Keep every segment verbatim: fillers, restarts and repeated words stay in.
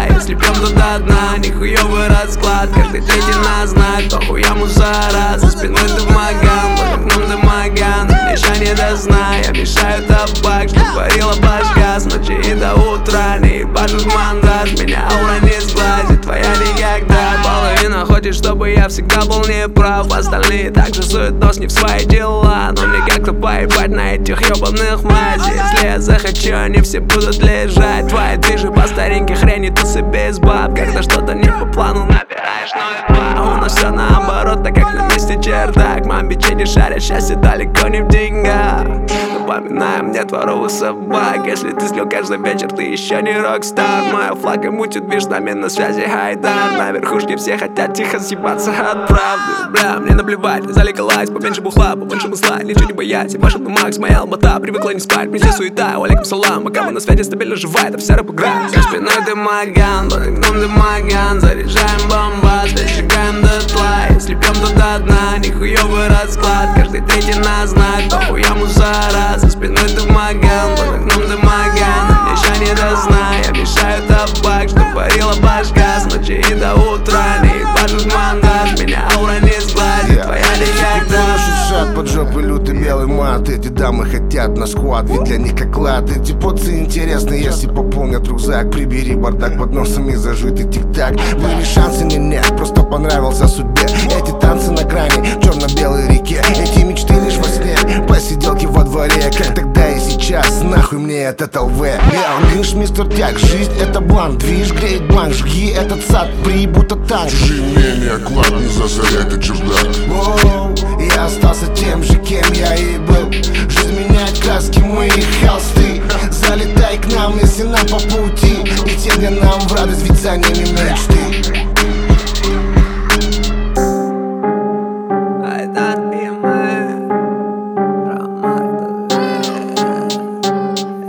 Если пьем, то до дна, нихуёвый расклад. Каждый третий на знак, похуя мусора. За спиной дымоган, под окном дымоган. Мне ща не до сна, я мешаю табак, чтоб парила башка с ночи и до утра. Не ебашут мандат, меня аура не сглазит, твоя никогда. Половина хочет, чтобы я всегда был неправ. Остальные также суют нос не в свои дела. Но мне как-то поебать на этих ёбаных мазей. Если я захочу, они все будут лежать. Твои движи по старинке хрени, ты себе из баб. Когда что-то не по плану, набираешь ноль два. А у нас все наоборот, так как на месте чердак. Мам, бичи не шарят, счастье далеко не в деньгах. Напоминаем мне дворовых собак. Если ты слил каждый вечер, ты еще не рокстар. Моя флага мутит, движ, нами на связи хайдар. На верхушке все хотят тихо съебаться от правды. Бля, мне наплевать, залегалась, поменьше бухла, побольше мысла. Ничего не боясь, я Маша Макс, моя албата. Привыкла не спать, мне здесь суета, алейкум салам. Пока мы на связи стабильно живая, это вся рэп игра. За спиной дымоган, под окном дымоган. Заряжаем бомбас, зажигаем дотла. Если пьем, то до дна, нихуёвый расклад. Каждый третий на знак, похуя мусора. За спиной дымоган, под окном дымоган. Мне ща не до сна, я мешаю табак, чтоб парила башка с ночи и до утра. Не ебашут мандат, меня аура не сгладит, твоя никогда. Шат под жопы, лютый белый мат. Эти дамы хотят на склад, ведь для них как клад. Эти поцы интересны, если пополнят рюкзак. Прибери бардак под носом и зажитый тик-так. Были шансы, не нет, просто понравился судьбе. Эти танцы на грани черно-белой реке. Эти мечты лишь во сне, посиделки во дворе. Как тогда и сейчас, нахуй мне этот ЛВ. Я лишь мистер Тяг, жизнь это бланк. Движ греет бланк, жги этот сад, при будто танк. Чужие мнения, клад, не засоряй ты чердак. Воу, я остался тем же, кем я и был. Жизнь меняет краски, мы и холсты. Залетай к нам, если нам по пути. И те, где нам в радость, ведь за ними мечты.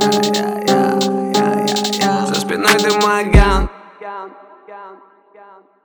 За спиной дымоган.